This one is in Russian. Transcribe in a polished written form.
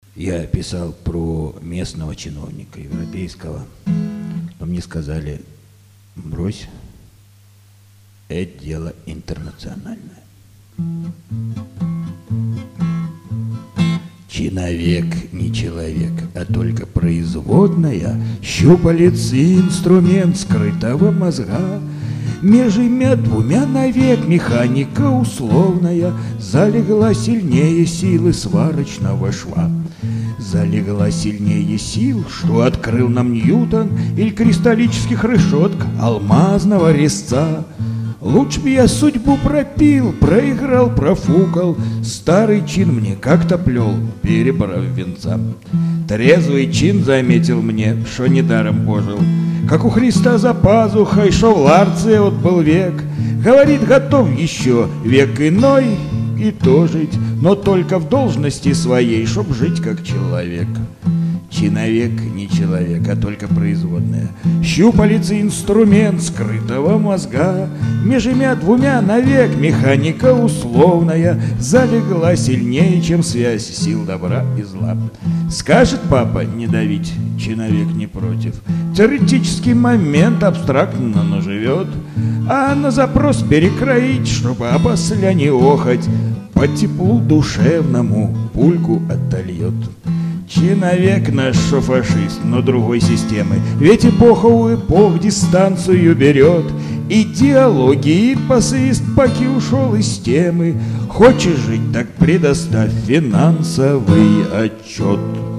Я писал про местного чиновника европейского, но мне сказали: брось, это дело интернациональное. Чиновек не человек, а только производная, щупалец и инструмент скрытого мозга. Между двумя навек механика условная залегла сильнее силы сварочного шва. Залегла сильнее сил, что открыл нам Ньютон, или кристаллических решеток алмазного резца. Лучше бы я судьбу пропил, проиграл, профукал. Старый чин мне как-то плел, перебрав венца. Трезвый чин заметил мне, что недаром пожил. Как у Христа за пазухой, шо в ларце отбыл век. Говорит, готов еще век иной и то жить, но только в должности своей, чтоб жить как человек. Чиновек не человек, а только производная. Щупалец и инструмент скрытого мозга. Между двумя навек механика условная залегла сильнее, чем связь сил добра и зла. Скажет папа не давить, чиновек не против. Теоретический момент абстрактно наживет, а на запрос перекроить, чтобы опосля не охоть, по теплу душевному пульку отольет. Чиновек наш, шо фашист, но другой системы. Ведь эпоха у эпох дистанцию берет. Идеологии посыст, поки ушел из темы. Хочешь жить, так предоставь финансовый отчет.